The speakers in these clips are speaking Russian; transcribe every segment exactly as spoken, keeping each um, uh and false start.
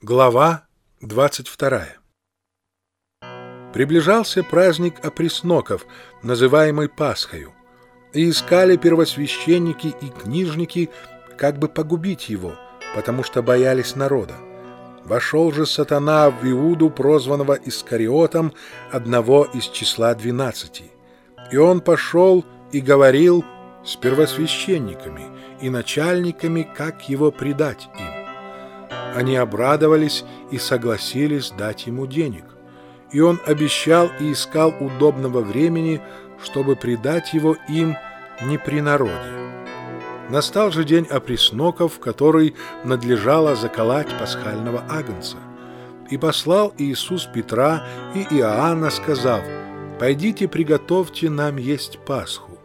Глава двадцать вторая. Приближался праздник опресноков, называемый Пасхою, и искали первосвященники и книжники, как бы погубить его, потому что боялись народа. Вошел же сатана в Иуду, прозванного Искариотом, одного из числа двенадцати. И он пошел и говорил с первосвященниками и начальниками, как его предать им. Они обрадовались и согласились дать ему денег. И он обещал и искал удобного времени, чтобы предать его им не при народе. Настал же день опресноков, в который надлежало заколоть пасхального агнца. И послал Иисус Петра и Иоанна, сказав: «Пойдите, приготовьте нам есть Пасху».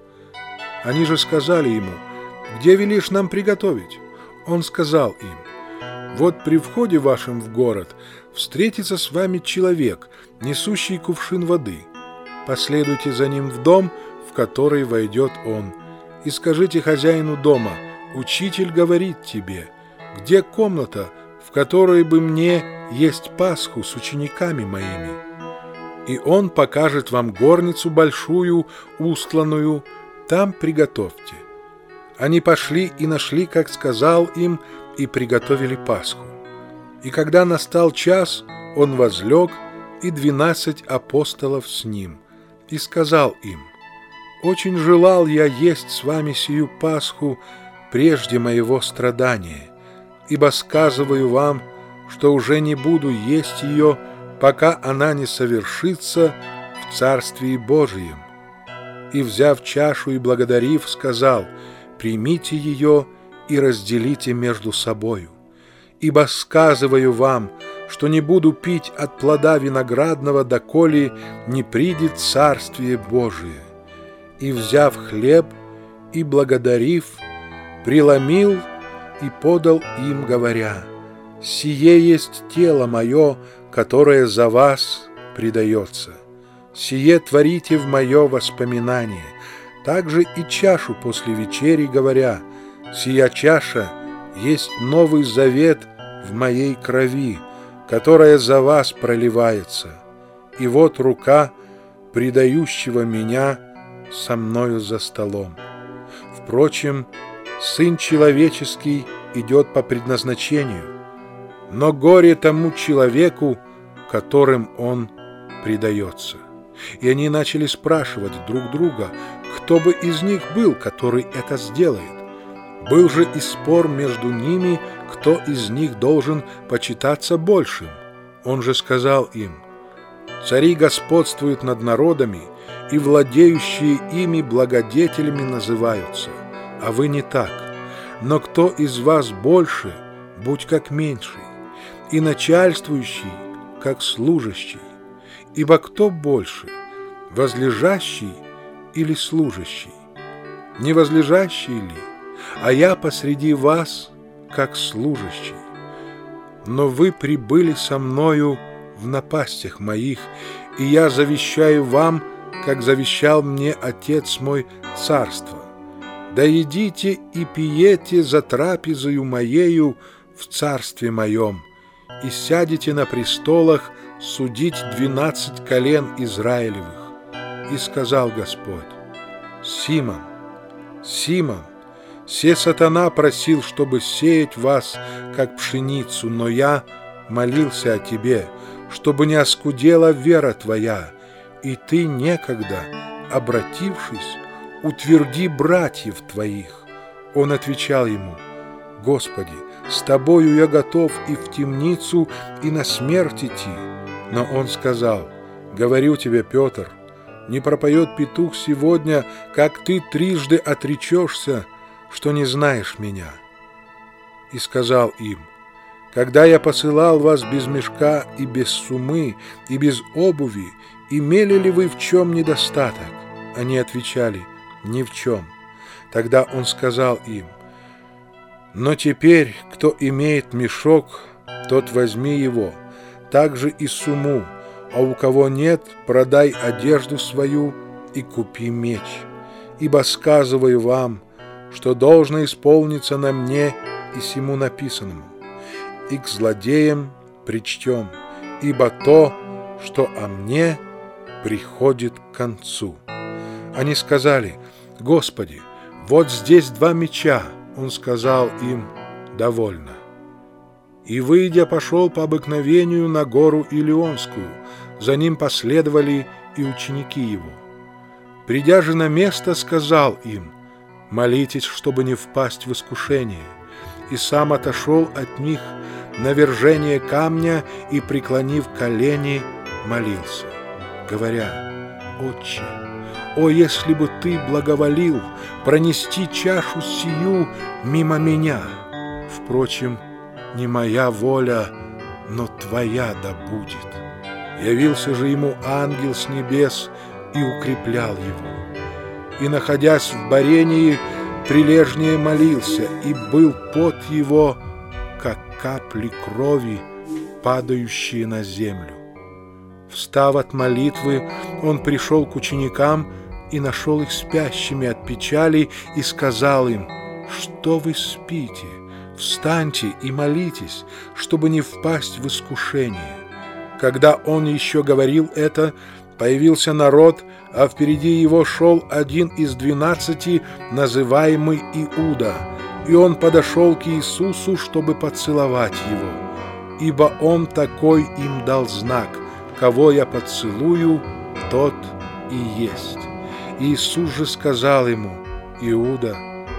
Они же сказали ему: «Где велишь нам приготовить?» Он сказал им: «Вот при входе вашем в город встретится с вами человек, несущий кувшин воды. Последуйте за ним в дом, в который войдет он, и скажите хозяину дома: учитель говорит тебе, где комната, в которой бы мне есть Пасху с учениками моими? И он покажет вам горницу большую, устланную, там приготовьте». Они пошли и нашли, как сказал им, и приготовили Пасху. И когда настал час, он возлег, и двенадцать апостолов с ним, и сказал им: «Очень желал я есть с вами сию Пасху прежде моего страдания, ибо сказываю вам, что уже не буду есть ее, пока она не совершится в Царствии Божием». И, взяв чашу и благодарив, сказал: «Примите ее и разделите между собою. Ибо сказываю вам, что не буду пить от плода виноградного, доколе не придет Царствие Божие». И, взяв хлеб и благодарив, преломил и подал им, говоря: «Сие есть тело мое, которое за вас предается. Сие творите в мое воспоминание». Также и чашу после вечери, говоря: «Сия чаша есть новый завет в моей крови, которая за вас проливается. И вот рука предающего меня со мною за столом. Впрочем, Сын Человеческий идет по предназначению, но горе тому человеку, которым он предается». И они начали спрашивать друг друга, кто бы из них был, который это сделает. Был же и спор между ними, кто из них должен почитаться большим. Он же сказал им: «Цари господствуют над народами, и владеющие ими благодетелями называются, а вы не так. Но кто из вас больше, будь как меньший, и начальствующий, как служащий. Ибо кто больше, возлежащий или служащий? Не возлежащий ли? А я посреди вас, как служащий. Но вы прибыли со мною в напастях моих, и я завещаю вам, как завещал мне Отец мой, царство. Да едите и пиете за трапезою моею в царстве моем, и сядете на престолах судить двенадцать колен Израилевых». И сказал Господь: «Симон, Симон, се сатана просил, чтобы сеять вас, как пшеницу, но я молился о тебе, чтобы не оскудела вера твоя, и ты некогда, обратившись, утверди братьев твоих». Он отвечал ему: «Господи, с тобою я готов и в темницу, и на смерть идти». Но он сказал: «Говорю тебе, Петр, не пропоет петух сегодня, как ты трижды отречешься, что не знаешь меня». И сказал им: «Когда я посылал вас без мешка и без сумы, и без обуви, имели ли вы в чем недостаток?» Они отвечали: «Ни в чем». Тогда он сказал им: «Но теперь, кто имеет мешок, тот возьми его, также и сумму, а у кого нет, продай одежду свою и купи меч. Ибо сказываю вам, что должно исполниться на мне и сему написанному. И к злодеям причтем, ибо то, что о мне, приходит к концу». Они сказали: «Господи, вот здесь два меча». Он сказал им: «Довольно». И, выйдя, пошел по обыкновению на гору Илионскую. За ним последовали и ученики его. Придя же на место, сказал им: «Молитесь, чтобы не впасть в искушение». И сам отошел от них на вержение камня и, преклонив колени, молился, говоря: «Отче, о, если бы Ты благоволил пронести чашу сию мимо меня! Впрочем, не моя воля, но Твоя да будет». Явился же ему ангел с небес и укреплял его. И, находясь в борении, прилежнее молился, и был пот его, как капли крови, падающие на землю. Встав от молитвы, он пришел к ученикам и нашел их спящими от печали и сказал им: «Что вы спите? Встаньте и молитесь, чтобы не впасть в искушение». Когда он еще говорил это, появился народ, а впереди его шел один из двенадцати, называемый Иуда, и он подошел к Иисусу, чтобы поцеловать его, ибо он такой им дал знак: «Кого я поцелую, тот и есть». Иисус же сказал ему: «Иуда,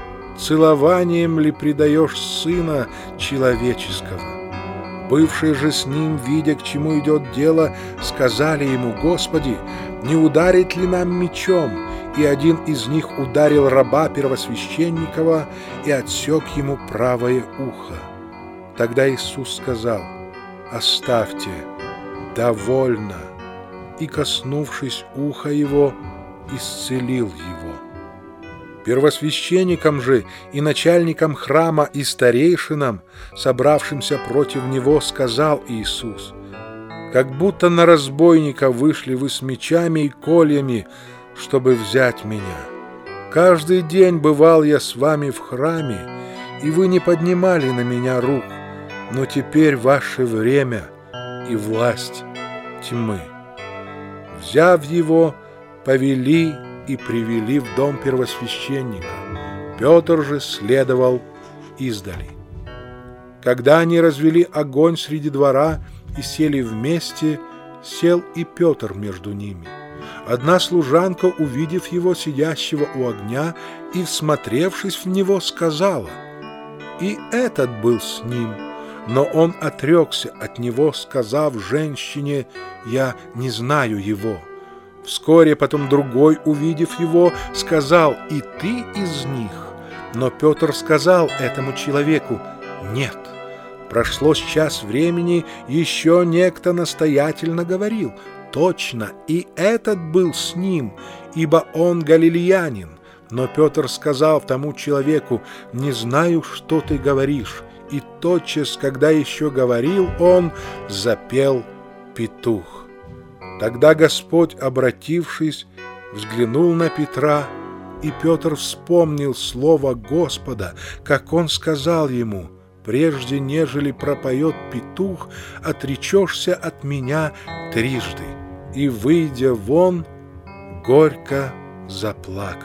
целованием ли предаешь Сына Человеческого?» Бывшие же с ним, видя, к чему идет дело, сказали ему: «Господи, не ударить ли нам мечом?» И один из них ударил раба первосвященникова и отсек ему правое ухо. Тогда Иисус сказал: «Оставьте, довольно», и, коснувшись уха его, исцелил его. Первосвященникам же и начальникам храма и старейшинам, собравшимся против него, сказал Иисус: «Как будто на разбойника вышли вы с мечами и кольями, чтобы взять меня. Каждый день бывал я с вами в храме, и вы не поднимали на меня рук, но теперь ваше время и власть тьмы». Взяв его, повели и привели в дом первосвященника. Петр же следовал издали. Когда они развели огонь среди двора и сели вместе, сел и Петр между ними. Одна служанка, увидев его сидящего у огня и, всмотревшись в него, сказала: «И этот был с ним». Но он отрекся от него, сказав женщине: «Я не знаю его». Вскоре потом другой, увидев его, сказал: «И ты из них?» Но Петр сказал этому человеку: «Нет». Прошло час времени, еще некто настоятельно говорил: «Точно, и этот был с ним, ибо он галилеянин». Но Петр сказал тому человеку: «Не знаю, что ты говоришь». И тотчас, когда еще говорил он, запел петух. Тогда Господь, обратившись, взглянул на Петра, и Петр вспомнил слово Господа, как он сказал ему: «Прежде нежели пропоет петух, отречешься от меня трижды». И, выйдя вон, горько заплакал.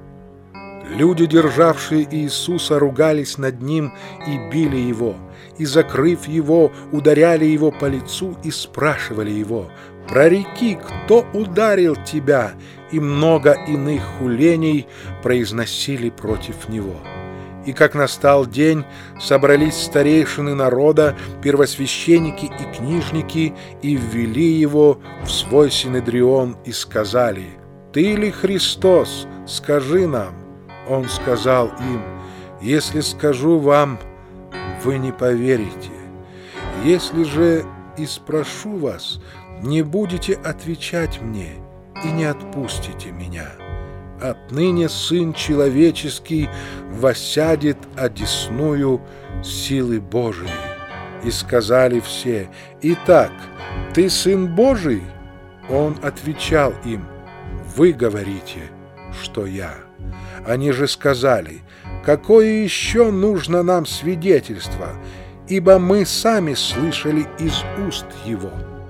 Люди, державшие Иисуса, ругались над ним и били его, и, закрыв его, ударяли его по лицу и спрашивали его: «Прореки, кто ударил тебя?» И много иных хулений произносили против него. И как настал день, собрались старейшины народа, первосвященники и книжники, и ввели его в свой синедрион и сказали: «Ты ли Христос? Скажи нам». Он сказал им: «Если скажу вам, вы не поверите. Если же и спрошу вас, не будете отвечать мне и не отпустите меня. Отныне Сын Человеческий воссядет одесную силы Божией». И сказали все: «Итак, ты Сын Божий?» Он отвечал им: «Вы говорите, что я». Они же сказали: «Какое еще нужно нам свидетельство? ибо мы сами слышали из уст его».